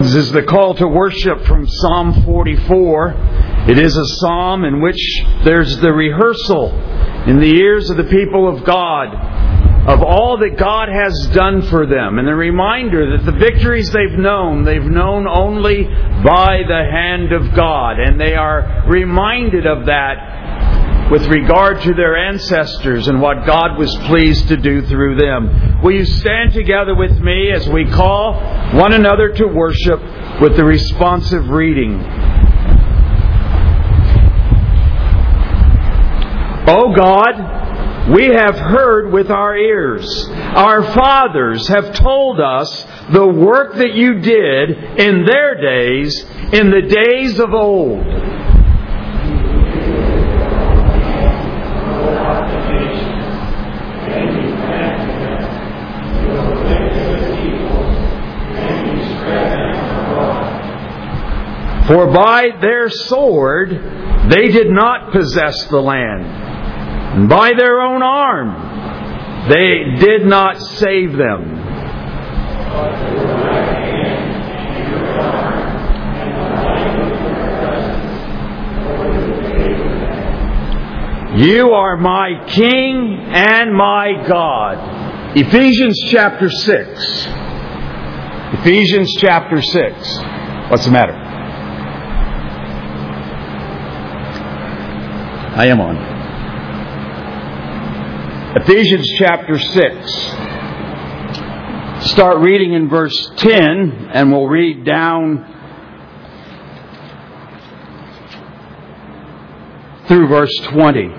This is the call to worship from Psalm 44. It is a psalm in which there's the rehearsal in the ears of the people of God of all that God has done for them. And the reminder that the victories they've known only by the hand of God. And they are reminded of that with regard to their ancestors and what God was pleased to do through them. Will you stand together with me as we call one another to worship with the responsive reading? O God, we have heard with our ears. Our fathers have told us the work that you did in their days, in the days of old. For by their sword they did not possess the land, and by their own arm they did not save them. You are my King and my God. Ephesians chapter 6. Ephesians chapter 6. What's the matter? I am on. Ephesians chapter 6. Start reading in verse 10 and we'll read down through verse 20.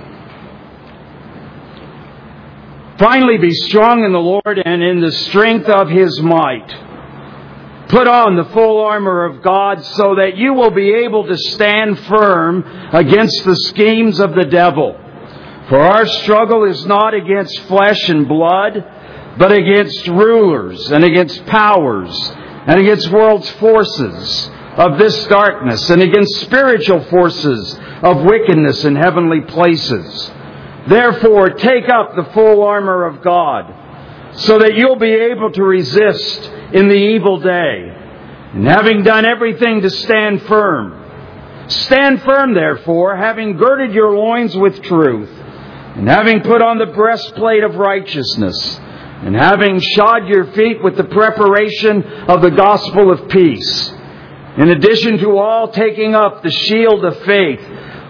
Finally, be strong in the Lord and in the strength of His might. Put on the full armor of God so that you will be able to stand firm against the schemes of the devil. For our struggle is not against flesh and blood, but against rulers and against powers and against world's forces of this darkness and against spiritual forces of wickedness in heavenly places. Therefore, take up the full armor of God so that you'll be able to resist in the evil day, and having done everything to stand firm. Stand firm, therefore, having girded your loins with truth, and having put on the breastplate of righteousness, and having shod your feet with the preparation of the gospel of peace. In addition to all, taking up the shield of faith,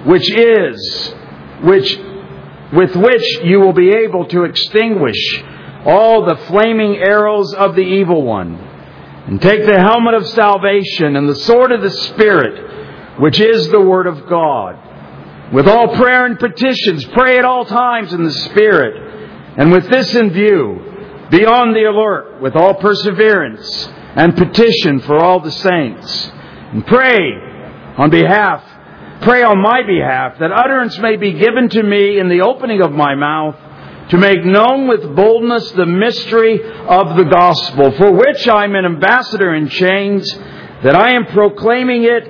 with which you will be able to extinguish all the flaming arrows of the evil one. And take the helmet of salvation and the sword of the Spirit, which is the Word of God. With all prayer and petitions, pray at all times in the Spirit. And with this in view, be on the alert with all perseverance and petition for all the saints. And pray on my behalf, that utterance may be given to me in the opening of my mouth, to make known with boldness the mystery of the gospel, for which I am an ambassador in chains, that in proclaiming it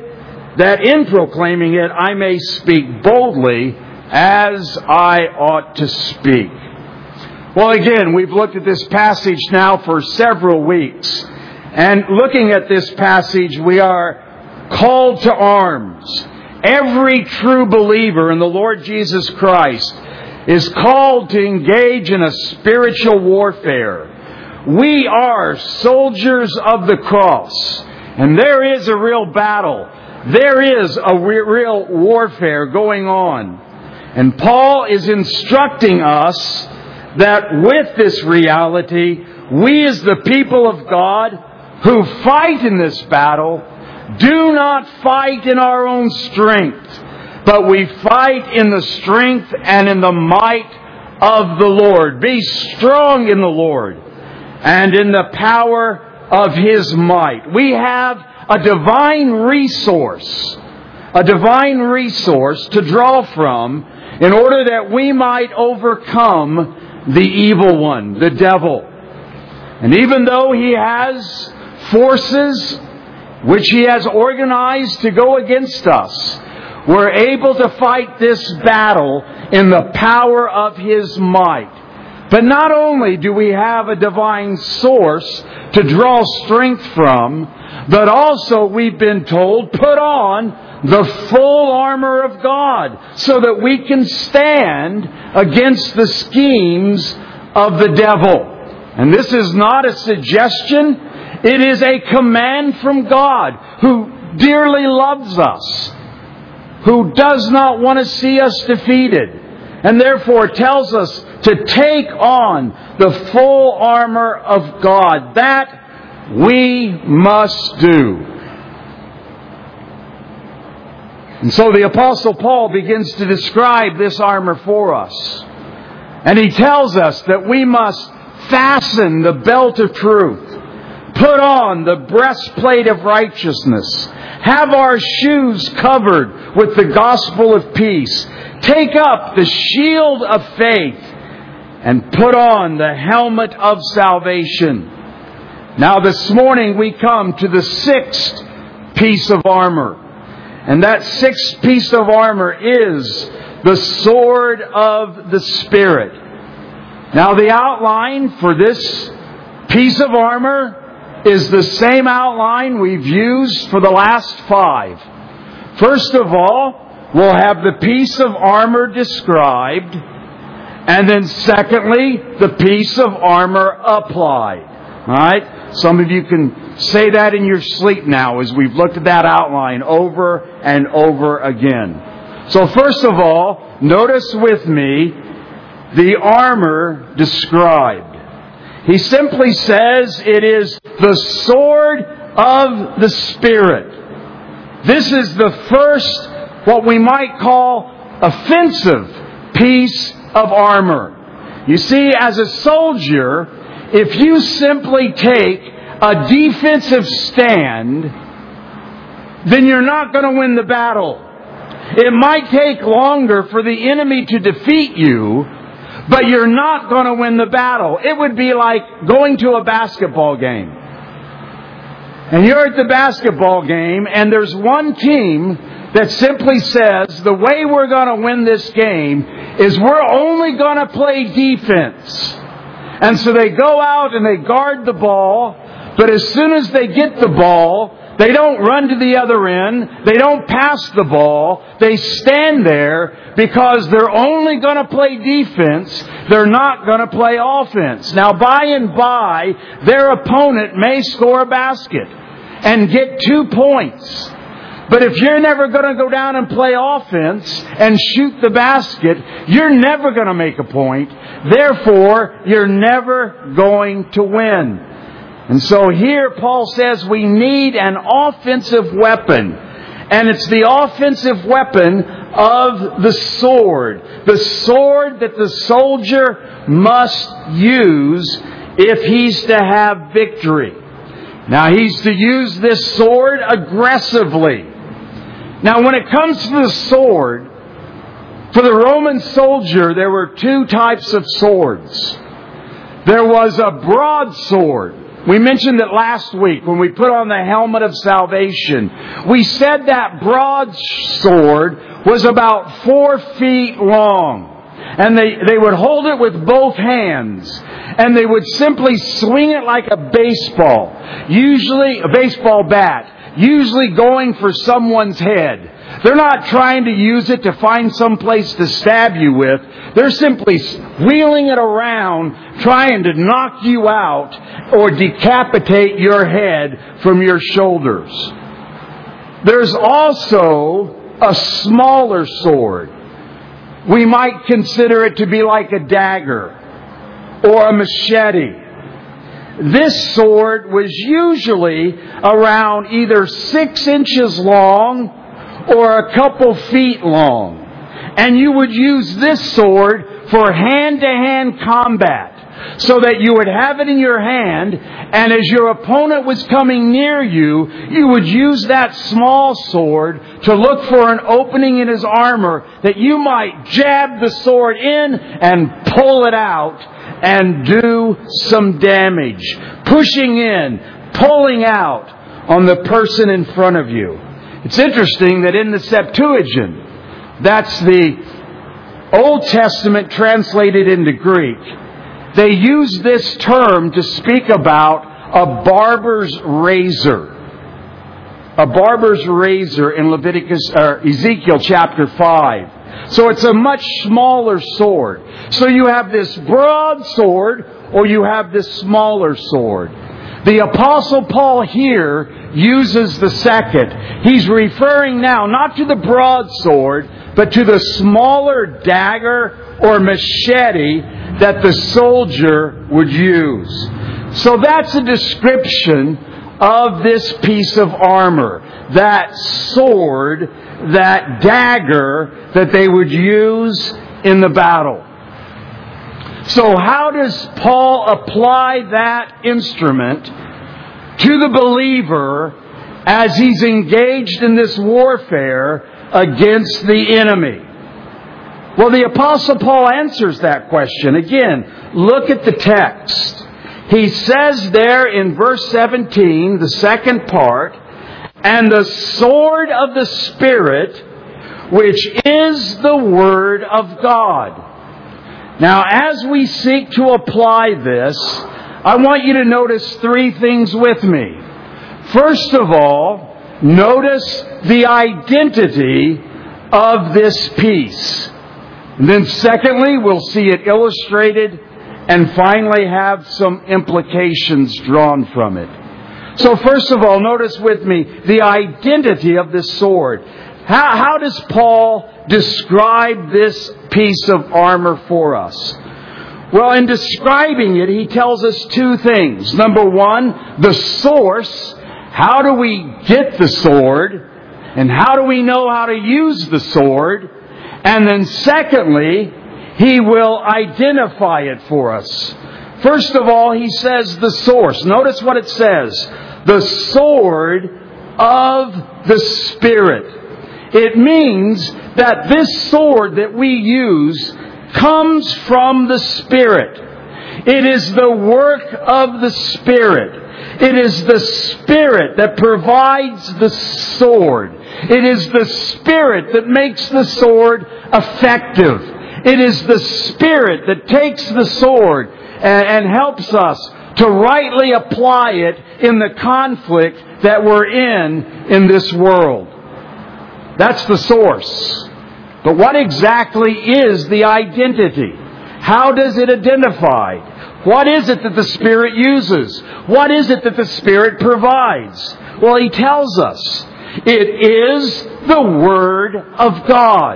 I may speak boldly as I ought to speak. Well, again, we've looked at this passage now for several weeks. And looking at this passage, we are called to arms. Every true believer in the Lord Jesus Christ is called to engage in a spiritual warfare. We are soldiers of the cross. And there is a real battle. There is a real warfare going on. And Paul is instructing us that with this reality, we as the people of God who fight in this battle do not fight in our own strength, but we fight in the strength and in the might of the Lord. Be strong in the Lord and in the power of His might. We have a divine resource to draw from in order that we might overcome the evil one, the devil. And even though he has forces which he has organized to go against us, we're able to fight this battle in the power of His might. But not only do we have a divine source to draw strength from, but also we've been told, put on the full armor of God so that we can stand against the schemes of the devil. And this is not a suggestion. It is a command from God, who dearly loves us, who does not want to see us defeated, and therefore tells us to take on the full armor of God. That we must do. And so the Apostle Paul begins to describe this armor for us. And he tells us that we must fasten the belt of truth, put on the breastplate of righteousness, have our shoes covered with the gospel of peace, take up the shield of faith, and put on the helmet of salvation. Now this morning we come to the sixth piece of armor. And that sixth piece of armor is the sword of the Spirit. Now the outline for this piece of armor is the same outline we've used for the last 5. First of all, we'll have the piece of armor described. And then secondly, the piece of armor applied. All right? Some of you can say that in your sleep now as we've looked at that outline over and over again. So first of all, notice with me the armor described. He simply says it is the sword of the Spirit. This is the first, what we might call, offensive piece of armor. You see, as a soldier, if you simply take a defensive stand, then you're not going to win the battle. It might take longer for the enemy to defeat you, but you're not going to win the battle. It would be like going to a basketball game. And you're at the basketball game, and there's one team that simply says, the way we're going to win this game is we're only going to play defense. And so they go out and they guard the ball, but as soon as they get the ball, they don't run to the other end. They don't pass the ball. They stand there because they're only going to play defense. They're not going to play offense. Now, by and by, their opponent may score a basket and get 2 points. But if you're never going to go down and play offense and shoot the basket, you're never going to make a point. Therefore, you're never going to win. And so here Paul says we need an offensive weapon. And it's the offensive weapon of the sword. The sword that the soldier must use if he's to have victory. Now he's to use this sword aggressively. Now when it comes to the sword, for the Roman soldier there were 2 types of swords. There was a broadsword. We mentioned it last week when we put on the helmet of salvation. We said that broadsword was about 4 feet long. And they would hold it with both hands. And they would simply swing it like a baseball. Usually a baseball bat. Usually going for someone's head. They're not trying to use it to find some place to stab you with. They're simply wheeling it around, trying to knock you out or decapitate your head from your shoulders. There's also a smaller sword. We might consider it to be like a dagger or a machete. This sword was usually around either 6 inches long or a couple feet long. And you would use this sword for hand-to-hand combat. So that you would have it in your hand, and as your opponent was coming near you, you would use that small sword to look for an opening in his armor that you might jab the sword in and pull it out and do some damage. Pushing in, pulling out on the person in front of you. It's interesting that in the Septuagint, that's the Old Testament translated into Greek. they use this term to speak about a barber's razor. A barber's razor in Ezekiel chapter 5. So it's a much smaller sword. So you have this broad sword or you have this smaller sword. The Apostle Paul here uses the second. He's referring now not to the broadsword, but to the smaller dagger or machete that the soldier would use. So that's a description of this piece of armor. That sword, that dagger that they would use in the battle. So how does Paul apply that instrument to the believer as he's engaged in this warfare against the enemy? Well, the Apostle Paul answers that question. Again, look at the text. He says there in verse 17, the second part, "And the sword of the Spirit, which is the Word of God." Now, as we seek to apply this, I want you to notice three things with me. First of all, notice the identity of this piece. And then secondly, we'll see it illustrated and finally have some implications drawn from it. So first of all, notice with me the identity of this sword. How does Paul describe this piece of armor for us? Well, in describing it, he tells us two things. Number one, the source. How do we get the sword? And how do we know how to use the sword? And then secondly, he will identify it for us. First of all, he says the source. Notice what it says. The sword of the Spirit. It means that this sword that we use comes from the Spirit. It is the work of the Spirit. It is the Spirit that provides the sword. It is the Spirit that makes the sword effective. It is the Spirit that takes the sword and helps us to rightly apply it in the conflict that we're in this world. That's the source. But what exactly is the identity? How does it identify? What is it that the Spirit uses? What is it that the Spirit provides? Well, he tells us. It is the Word of God.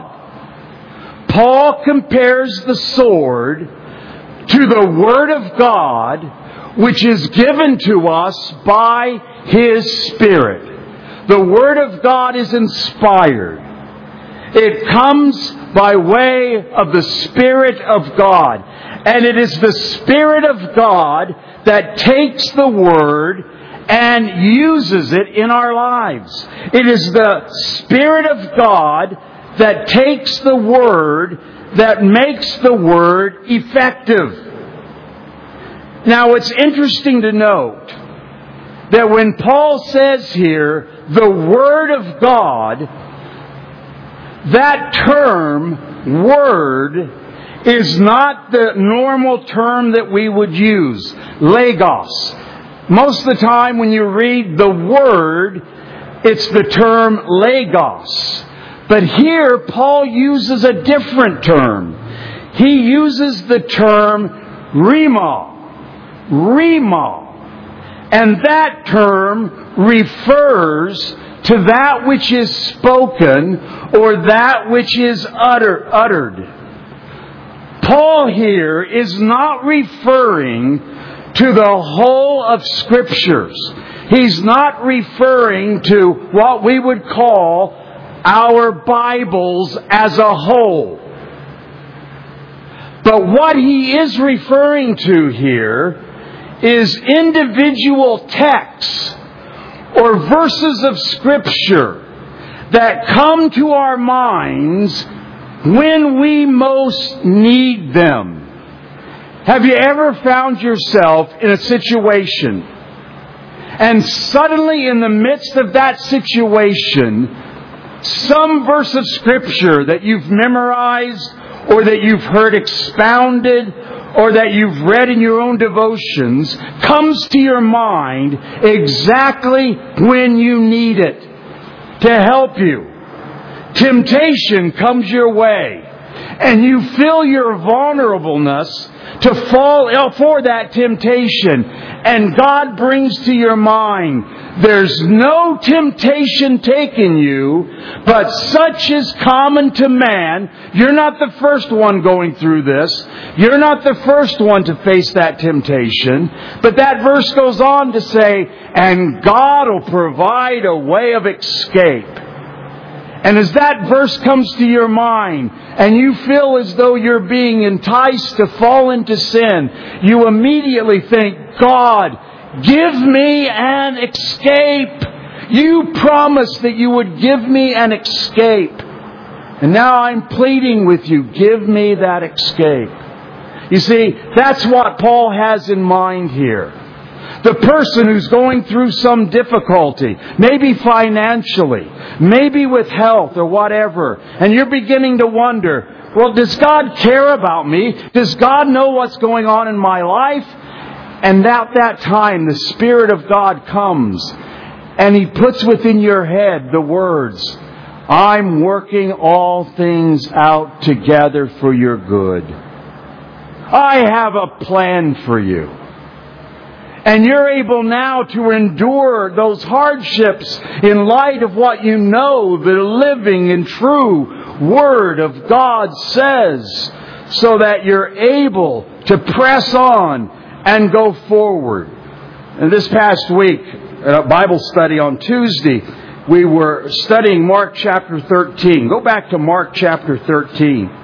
Paul compares the sword to the Word of God, which is given to us by His Spirit. The Word of God is inspired. It comes by way of the Spirit of God. And it is the Spirit of God that takes the Word and uses it in our lives. It is the Spirit of God that takes the Word, that makes the Word effective. Now, it's interesting to note that when Paul says here, the Word of God, that term, Word, is not the normal term that we would use, logos. Most of the time when you read the Word, it's the term logos. But here, Paul uses a different term. He uses the term rhema. Rhema. And that term refers to that which is spoken or that which is uttered. Paul here is not referring to the whole of Scriptures. He's not referring to what we would call our Bibles as a whole. But what he is referring to here is individual texts or verses of Scripture that come to our minds when we most need them. Have you ever found yourself in a situation and suddenly in the midst of that situation, some verse of Scripture that you've memorized or that you've heard expounded or that you've read in your own devotions comes to your mind exactly when you need it to help you. Temptation comes your way, and you feel your vulnerableness to fall for that temptation. And God brings to your mind, there's no temptation taking you, but such is common to man. You're not the first one going through this. You're not the first one to face that temptation. But that verse goes on to say, and God will provide a way of escape. And as that verse comes to your mind, and you feel as though you're being enticed to fall into sin, you immediately think, God, give me an escape. You promised that you would give me an escape. And now I'm pleading with you, give me that escape. You see, that's what Paul has in mind here. The person who's going through some difficulty, maybe financially, maybe with health or whatever, and you're beginning to wonder, well, does God care about me? Does God know what's going on in my life? And at that time, the Spirit of God comes and He puts within your head the words, I'm working all things out together for your good. I have a plan for you. And you're able now to endure those hardships in light of what you know the living and true Word of God says, so that you're able to press on and go forward. And this past week, at a Bible study on Tuesday, we were studying Mark chapter 13. Go back to Mark chapter 13.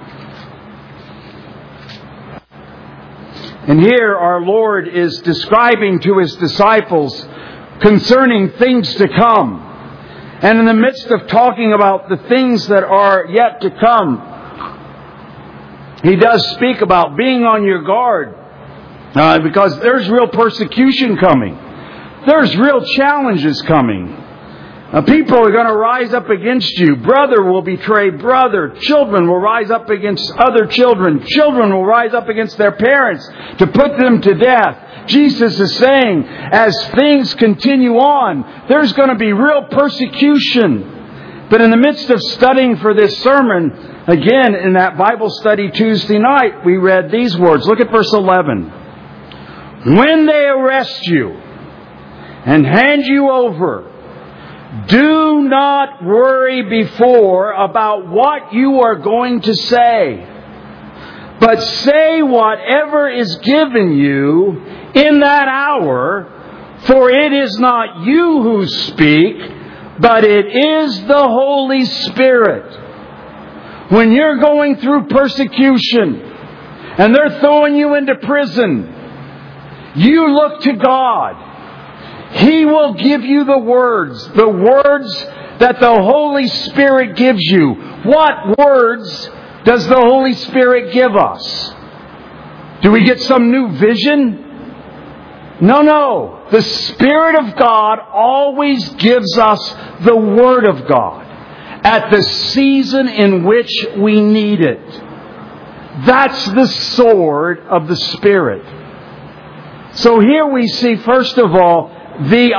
And here our Lord is describing to His disciples concerning things to come. And in the midst of talking about the things that are yet to come, He does speak about being on your guard. Because there's real persecution coming. There's real challenges coming. People are going to rise up against you. Brother will betray brother. Children will rise up against other children. Children will rise up against their parents to put them to death. Jesus is saying, as things continue on, there's going to be real persecution. But in the midst of studying for this sermon, again, in that Bible study Tuesday night, we read these words. Look at verse 11. When they arrest you and hand you over, do not worry before about what you are going to say, but say whatever is given you in that hour, for it is not you who speak, but it is the Holy Spirit. When you're going through persecution and they're throwing you into prison, you look to God. He will give you the words that the Holy Spirit gives you. What words does the Holy Spirit give us? Do we get some new vision? No. The Spirit of God always gives us the Word of God at the season in which we need it. That's the sword of the Spirit. So here we see, first of all, the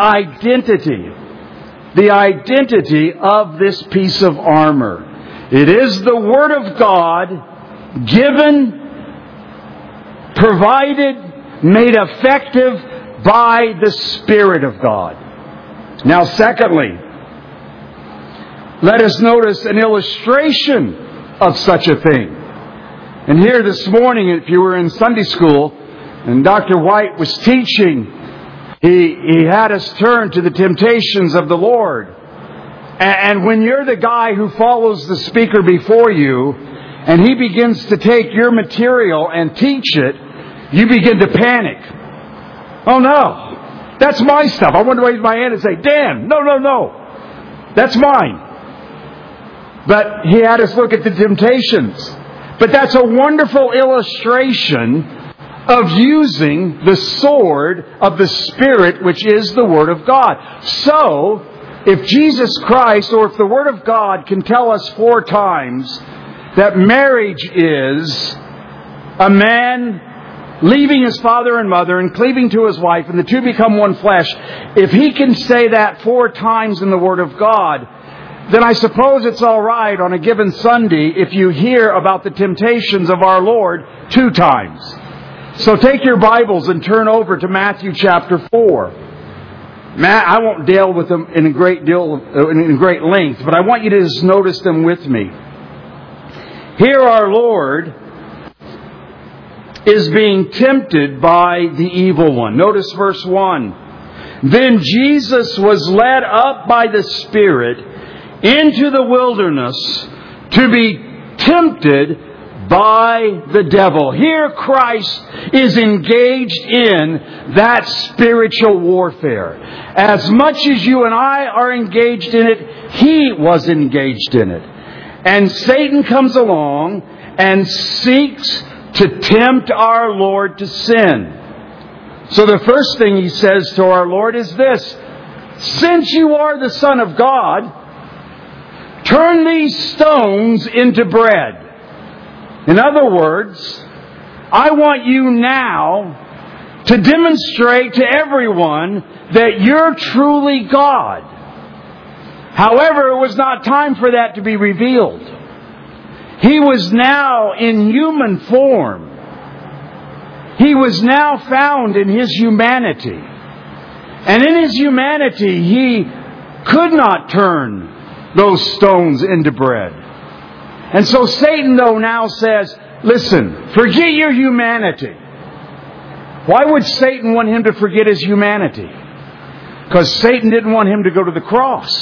identity of this piece of armor. It is the Word of God, given, provided, made effective by the Spirit of God. Now, secondly, let us notice an illustration of such a thing. And here this morning, if you were in Sunday school and Dr. White was teaching, He had us turn to the temptations of the Lord. And when you're the guy who follows the speaker before you, and he begins to take your material and teach it, you begin to panic. Oh no, that's my stuff. I want to raise my hand and say, Dan, no. That's mine. But he had us look at the temptations. But that's a wonderful illustration of using the sword of the Spirit, which is the Word of God. So, if Jesus Christ, or if the Word of God can tell us 4 times that marriage is a man leaving his father and mother and cleaving to his wife, and the two become one flesh, if he can say that 4 times in the Word of God, then I suppose it's all right on a given Sunday if you hear about the temptations of our Lord 2 times. So take your Bibles and turn over to Matthew chapter 4. I won't deal with them in great length, but I want you to just notice them with me. Here our Lord is being tempted by the evil one. Notice verse 1. Then Jesus was led up by the Spirit into the wilderness to be tempted by the devil. Here Christ is engaged in that spiritual warfare. As much as you and I are engaged in it, He was engaged in it. And Satan comes along and seeks to tempt our Lord to sin. So the first thing He says to our Lord is this: since you are the Son of God, turn these stones into bread. In other words, I want you now to demonstrate to everyone that you're truly God. However, it was not time for that to be revealed. He was now in human form. He was now found in His humanity. And in His humanity, He could not turn those stones into bread. And so Satan, though, now says, listen, forget your humanity. Why would Satan want him to forget his humanity? Because Satan didn't want him to go to the cross.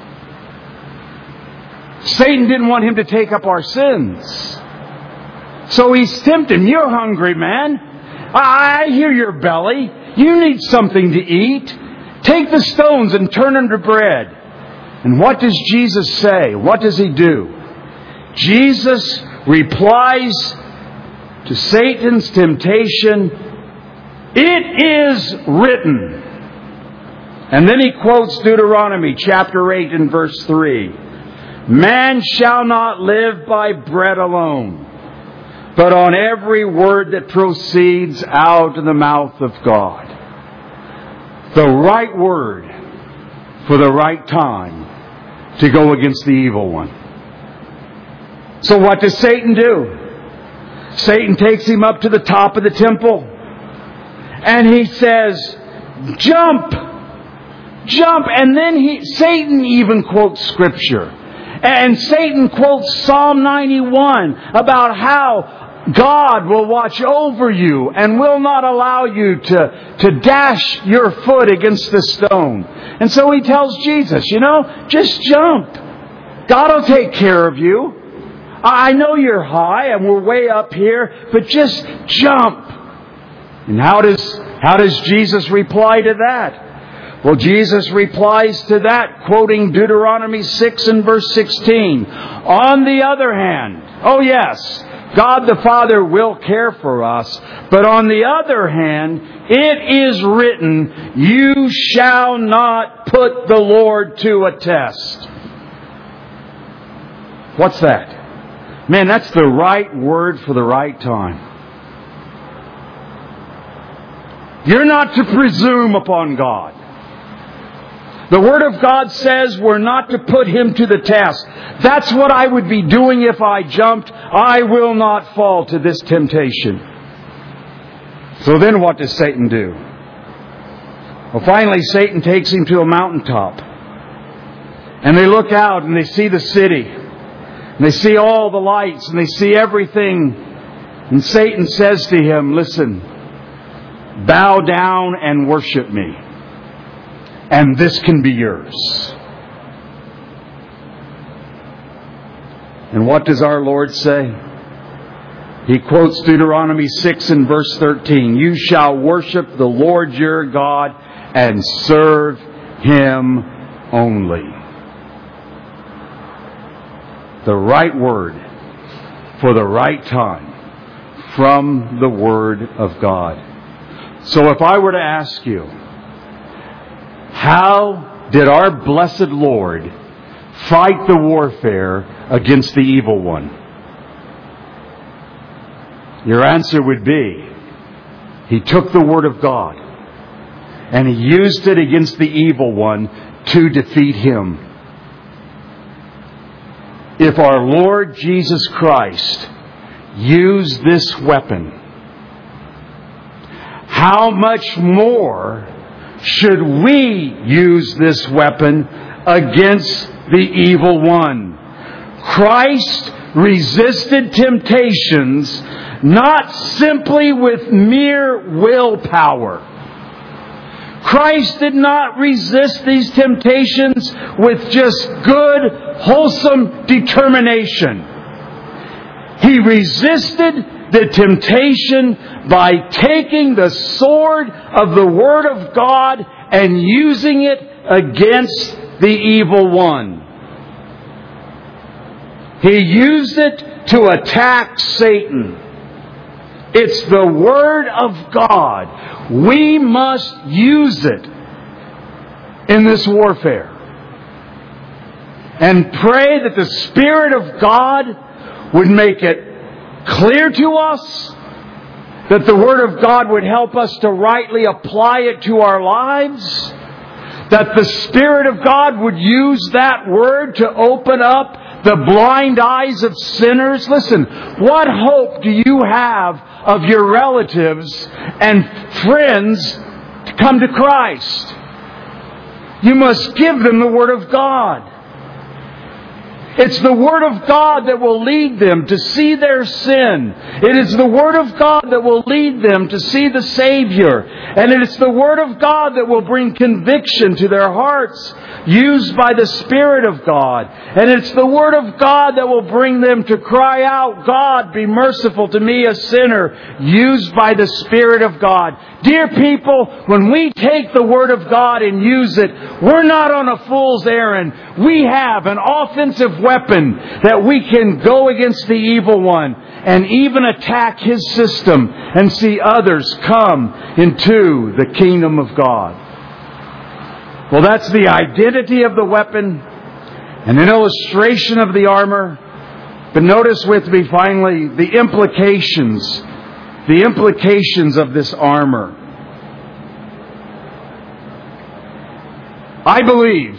Satan didn't want him to take up our sins. So he's tempting. You're hungry, man. I hear your belly. You need something to eat. Take the stones and turn them to bread. And what does Jesus say? What does He do? Jesus replies to Satan's temptation, "It is written." And then He quotes Deuteronomy chapter 8 and verse 3. Man shall not live by bread alone, but on every word that proceeds out of the mouth of God. The right word for the right time to go against the evil one. So what does Satan do? Satan takes him up to the top of the temple and he says, "Jump! Jump!" And then Satan even quotes Scripture. And Satan quotes Psalm 91 about how God will watch over you and will not allow you to dash your foot against the stone. And so he tells Jesus, just jump. God will take care of you. I know you're high and we're way up here, but just jump. And how does Jesus reply to that? Well, Jesus replies to that, quoting Deuteronomy 6 and verse 16. On the other hand, oh yes, God the Father will care for us, but on the other hand, it is written, you shall not put the Lord to a test. What's that? Man, that's the right word for the right time. You're not to presume upon God. The Word of God says we're not to put Him to the test. That's what I would be doing if I jumped. I will not fall to this temptation. So then what does Satan do? Well, finally, Satan takes him to a mountaintop. And they look out and they see the city. And they see all the lights and they see everything. And Satan says to him, listen, bow down and worship me, and this can be yours. And what does our Lord say? He quotes Deuteronomy 6 and verse 13. You shall worship the Lord your God and serve Him only. The right word for the right time from the Word of God. So if I were to ask you, how did our blessed Lord fight the warfare against the evil one? Your answer would be, He took the Word of God and He used it against the evil one to defeat him. If our Lord Jesus Christ used this weapon, how much more should we use this weapon against the evil one? Christ resisted temptations not simply with mere willpower. Christ did not resist these temptations with just good, wholesome determination. He resisted the temptation by taking the sword of the Word of God and using it against the evil one. He used it to attack Satan. It's the Word of God. We must use it in this warfare. And pray that the Spirit of God would make it clear to us, that the Word of God would help us to rightly apply it to our lives, that the Spirit of God would use that Word to open up the blind eyes of sinners. Listen, what hope do you have of your relatives and friends to come to Christ? You must give them the Word of God. It's the Word of God that will lead them to see their sin. It is the Word of God that will lead them to see the Savior. And it is the Word of God that will bring conviction to their hearts, used by the Spirit of God. And it's the Word of God that will bring them to cry out, God, be merciful to me, a sinner, used by the Spirit of God. Dear people, when we take the Word of God and use it, we're not on a fool's errand. We have an offensive weapon that we can go against the evil one and even attack his system and see others come into the kingdom of God. Well, that's the identity of the weapon and an illustration of the armor. But notice with me finally the implications of this armor. I believe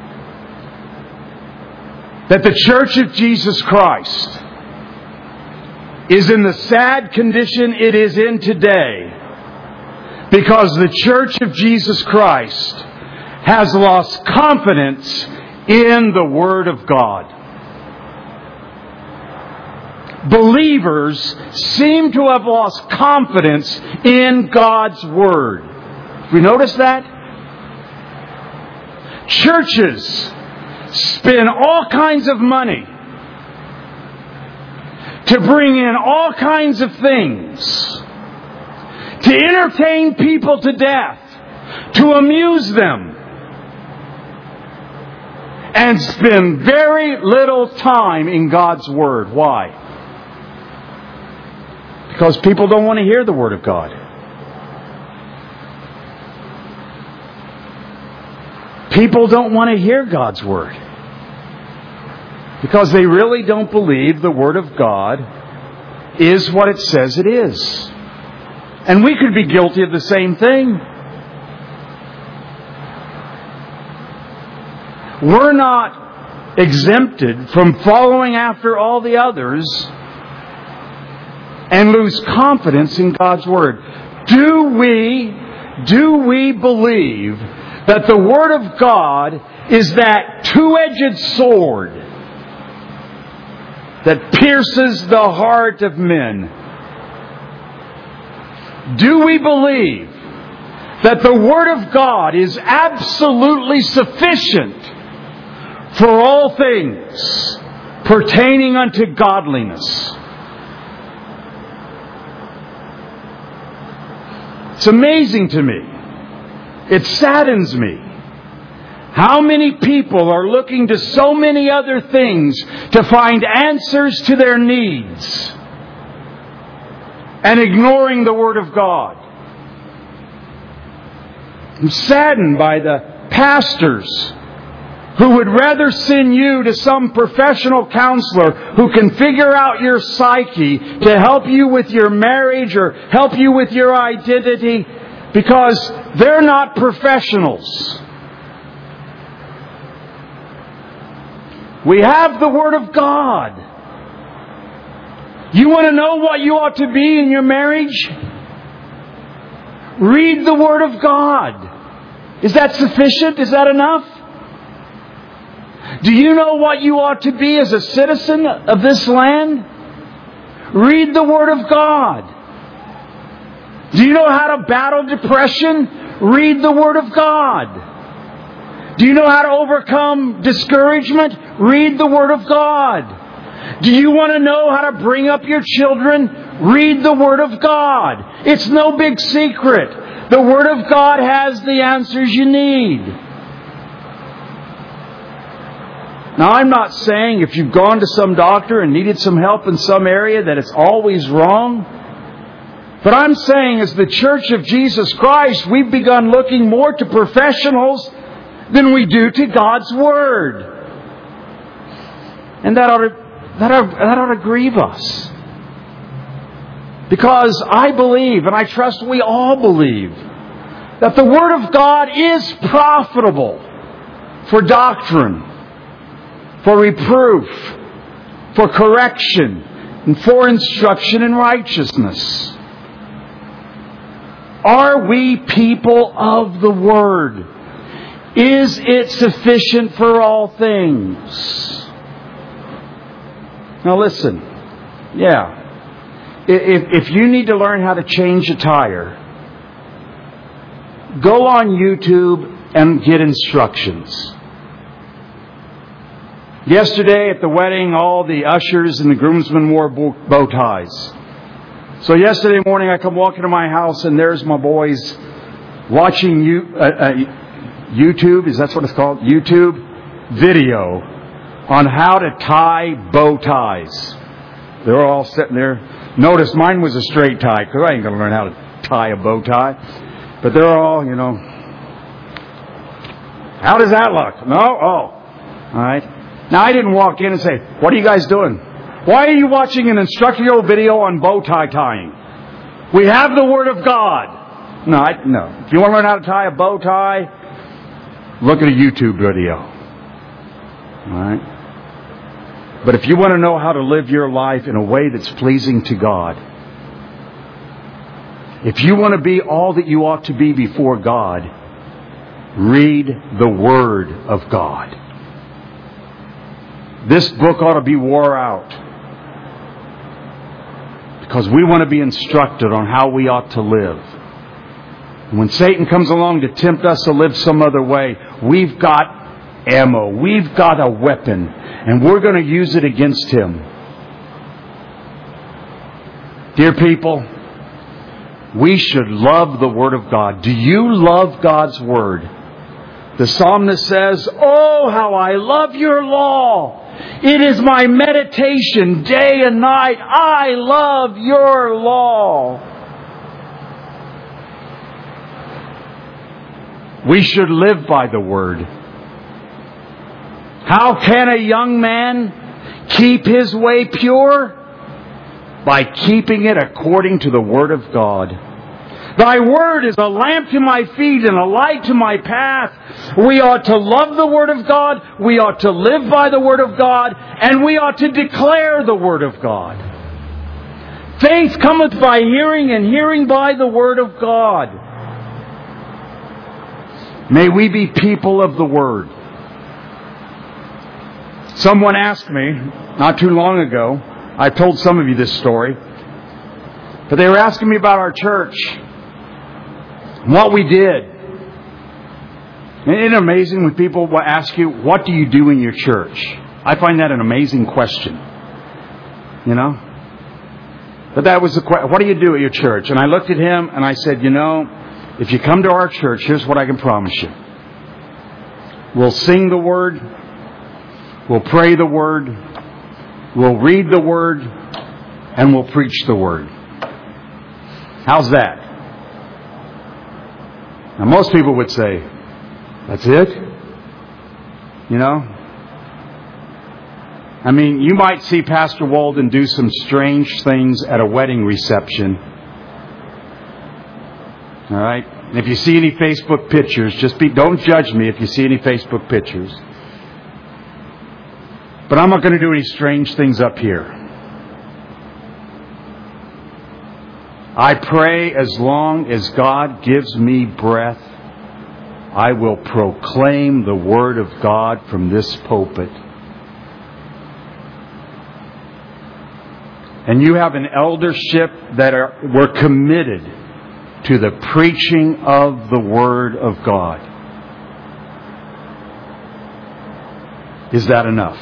that the Church of Jesus Christ is in the sad condition it is in today because the Church of Jesus Christ has lost confidence in the Word of God. Believers seem to have lost confidence in God's Word. Have you noticed that? Churches spend all kinds of money to bring in all kinds of things, to entertain people to death, to amuse them, and spend very little time in God's Word. Why? Because people don't want to hear the Word of God. People don't want to hear God's Word because they really don't believe the Word of God is what it says it is. And we could be guilty of the same thing. We're not exempted from following after all the others and lose confidence in God's Word. Do we believe that the Word of God is that two-edged sword that pierces the heart of men? Do we believe that the Word of God is absolutely sufficient for all things pertaining unto godliness? It's amazing to me. It saddens me how many people are looking to so many other things to find answers to their needs and ignoring the Word of God. I'm saddened by the pastors who would rather send you to some professional counselor who can figure out your psyche to help you with your marriage or help you with your identity, because they're not professionals. We have the Word of God. You want to know what you ought to be in your marriage? Read the Word of God. Is that sufficient? Is that enough? Do you know what you ought to be as a citizen of this land? Read the Word of God. Do you know how to battle depression? Read the Word of God. Do you know how to overcome discouragement? Read the Word of God. Do you want to know how to bring up your children? Read the Word of God. It's no big secret. The Word of God has the answers you need. Now, I'm not saying if you've gone to some doctor and needed some help in some area that it's always wrong. But I'm saying as the Church of Jesus Christ, we've begun looking more to professionals than we do to God's Word. And that ought to grieve us. Because I believe, and I trust we all believe, that the Word of God is profitable for doctrine, for reproof, for correction, and for instruction in righteousness. Are we people of the Word? Is it sufficient for all things? Now listen, if you need to learn how to change a tire, go on YouTube and get instructions. Yesterday at the wedding, all the ushers and the groomsmen wore bow ties. So yesterday morning I come walking to my house and there's my boys watching YouTube, is that what it's called? YouTube video on how to tie bow ties. They're all sitting there. Notice mine was a straight tie because I ain't going to learn how to tie a bow tie. But they're all, how does that look? No? Oh. All right. Now I didn't walk in and say, what are you guys doing? Why are you watching an instructional video on bow tie tying? We have the Word of God. No. If you want to learn how to tie a bow tie, look at a YouTube video. All right? But if you want to know how to live your life in a way that's pleasing to God, if you want to be all that you ought to be before God, read the Word of God. This book ought to be wore out because we want to be instructed on how we ought to live. When Satan comes along to tempt us to live some other way, we've got ammo. We've got a weapon. And we're going to use it against him. Dear people, we should love the Word of God. Do you love God's Word? The psalmist says, oh, how I love your law. It is my meditation day and night. I love your law. We should live by the Word. How can a young man keep his way pure? By keeping it according to the Word of God. Thy Word is a lamp to my feet and a light to my path. We ought to love the Word of God. We ought to live by the Word of God. And we ought to declare the Word of God. Faith cometh by hearing, and hearing by the Word of God. May we be people of the Word. Someone asked me not too long ago, I've told some of you this story, but they were asking me about our church, what we did. Isn't it amazing when people ask you, what do you do in your church? I find that an amazing question. But that was the question. What do you do at your church? And I looked at him and I said, if you come to our church, here's what I can promise you. We'll sing the Word. We'll pray the Word. We'll read the Word. And we'll preach the Word. How's that? Now most people would say, that's it? You know? I mean, you might see Pastor Walden do some strange things at a wedding reception. All right? And if you see any Facebook pictures, don't judge me if you see any Facebook pictures. But I'm not going to do any strange things up here. I pray as long as God gives me breath, I will proclaim the Word of God from this pulpit. And you have an eldership that we're committed to the preaching of the Word of God. Is that enough?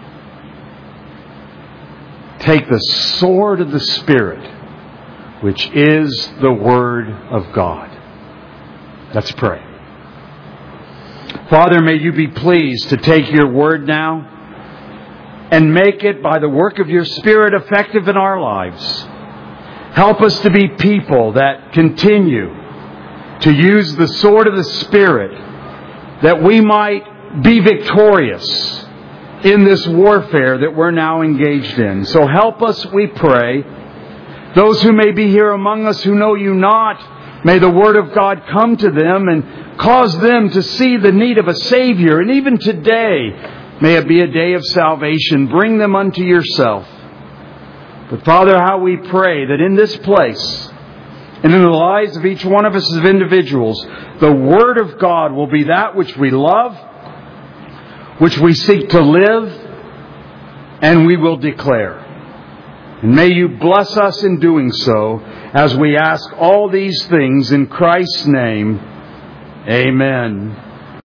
Take the sword of the Spirit, which is the Word of God. Let's pray. Father, may you be pleased to take your Word now and make it, by the work of your Spirit, effective in our lives. Help us to be people that continue to use the sword of the Spirit, that we might be victorious in this warfare that we're now engaged in. So help us, we pray. Those who may be here among us who know you not, may the Word of God come to them and cause them to see the need of a Savior. And even today, may it be a day of salvation. Bring them unto yourself. But Father, how we pray that in this place and in the lives of each one of us as individuals, the Word of God will be that which we love, which we seek to live, and we will declare. And may you bless us in doing so as we ask all these things in Christ's name. Amen.